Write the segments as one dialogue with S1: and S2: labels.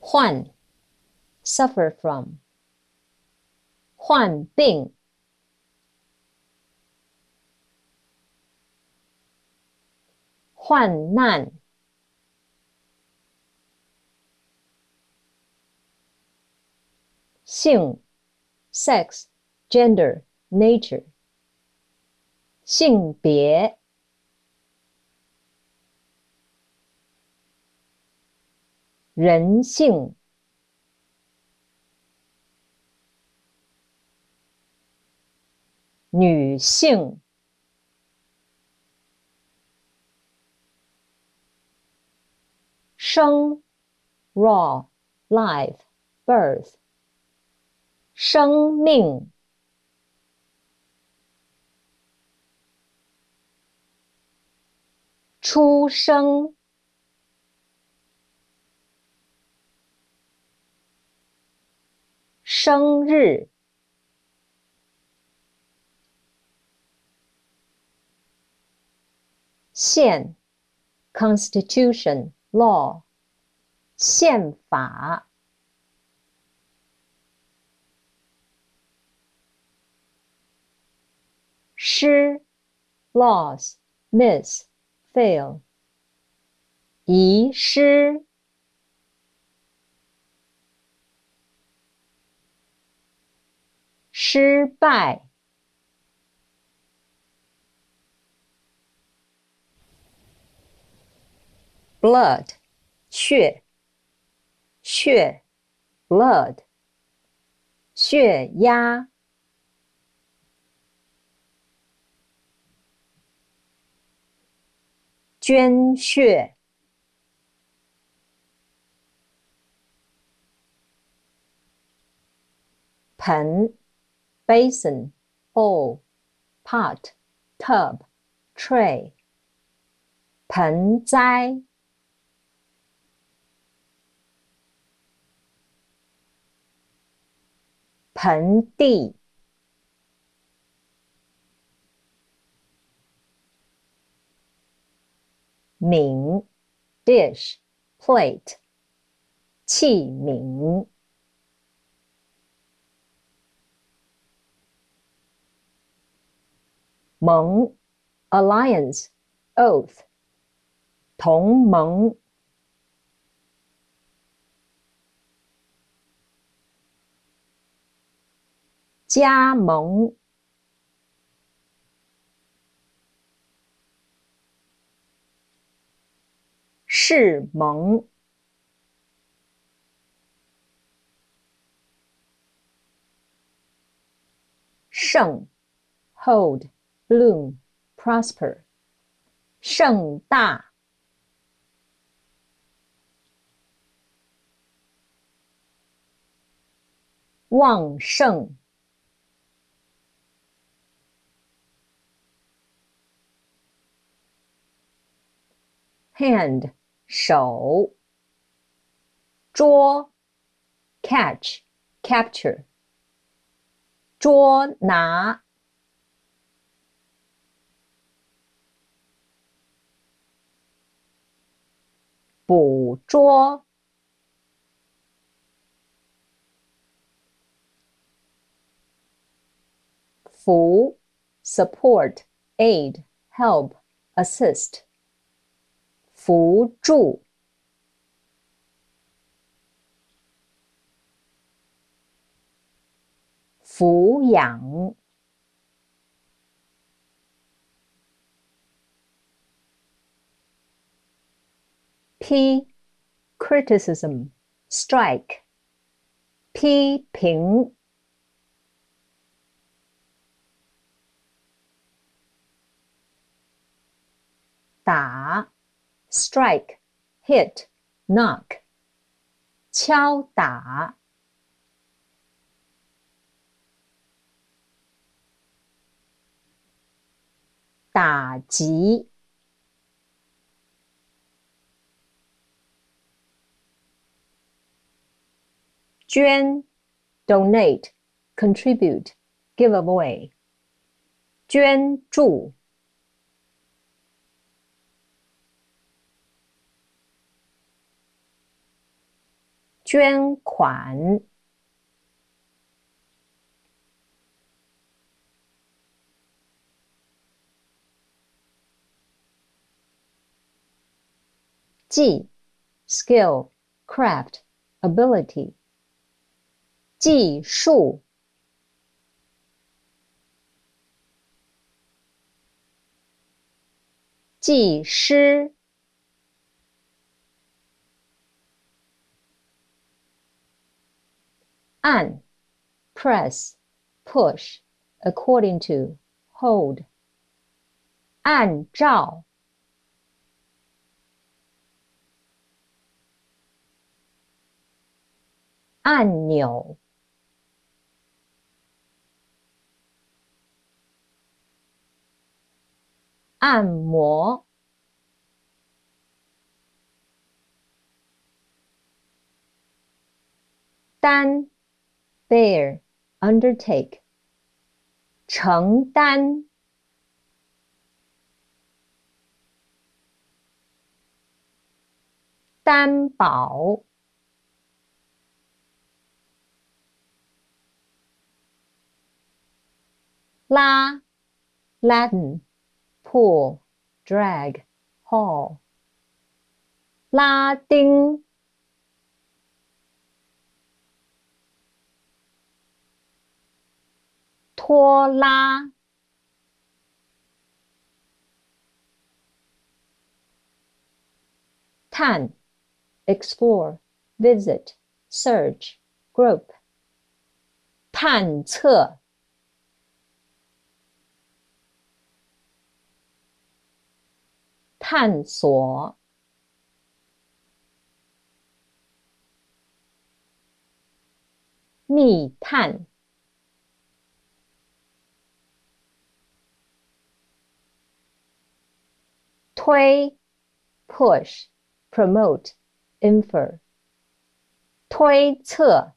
S1: 患 suffer from 患病患难性 sex, gender, nature 性别人性女性生 raw, live, birth 生命出生生日宪 constitution, law 宪法失 loss, miss, fail 遗失失败blood 血 blood 血压捐血盆 basin, bowl, pot, tub, tray 盆栽盆地皿 dish, plate 器皿盟 alliance, oath 同盟加盟誓盟盛 hold, bloom, prosper 盛大旺盛hand 手捉 catch, capture 捉拿捕捉扶 support, aid, help, assist 扶助抚养批 criticism, strike 批评打 strike, hit, knock 敲打打击捐 donate, contribute, give away 捐助捐款。技 skill, craft, ability. 技术。技师。按 press, push, according to, hold. 按照。按钮。按摩。担 bear, undertake. 承担。担保。拉 Latin, pull, drag, haul. 拉丁。拖拉。探 explore, visit, search, group. 探测。探索。密探。推 push, promote, infer. 推测。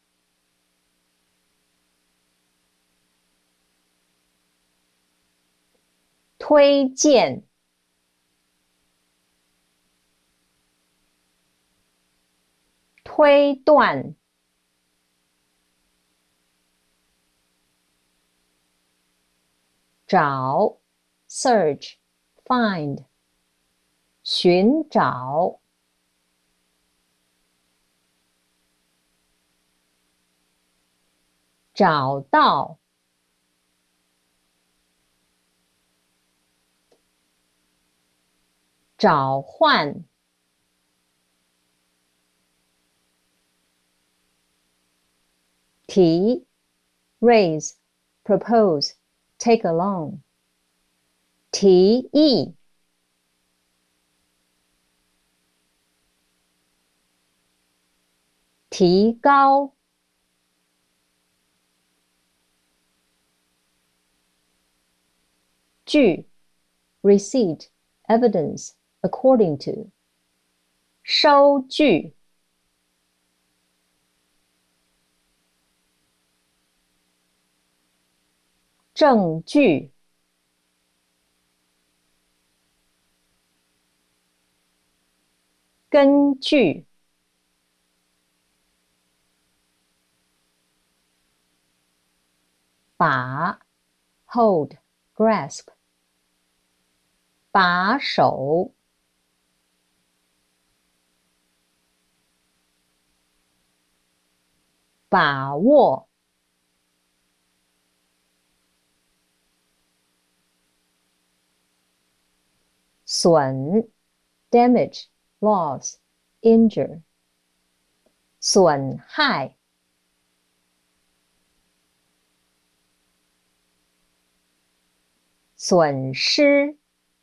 S1: 推荐。推断。找 search, find. 寻找。找到。召唤。提 raise, propose, take along. 提议。提高。据 receipt, evidence, according to. 收据。证据。根据。把 hold, grasp. 把手。把握。损 damage, loss, injure. 损害。损失。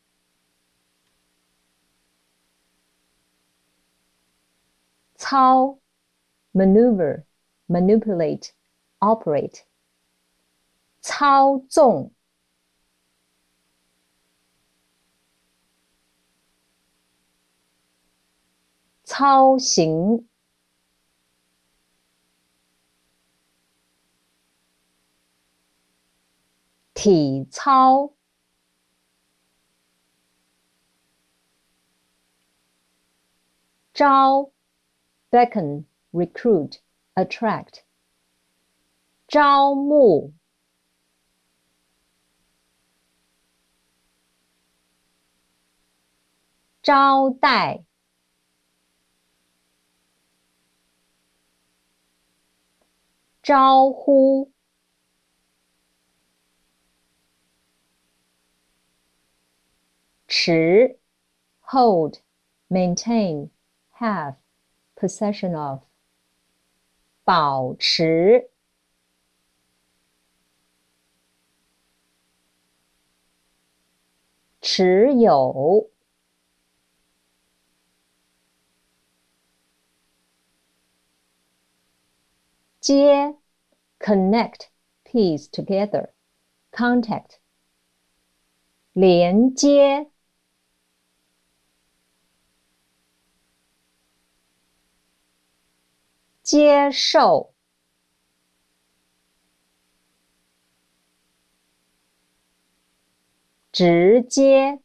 S1: 操 maneuver, manipulate, operate. 操纵。操行。体操。招 beckon, recruit, attract. 招募，招待，招呼，持 hold, maintain, have, possession of. 保持，持有，接 connect, piece together, contact. 连接，接受，直接，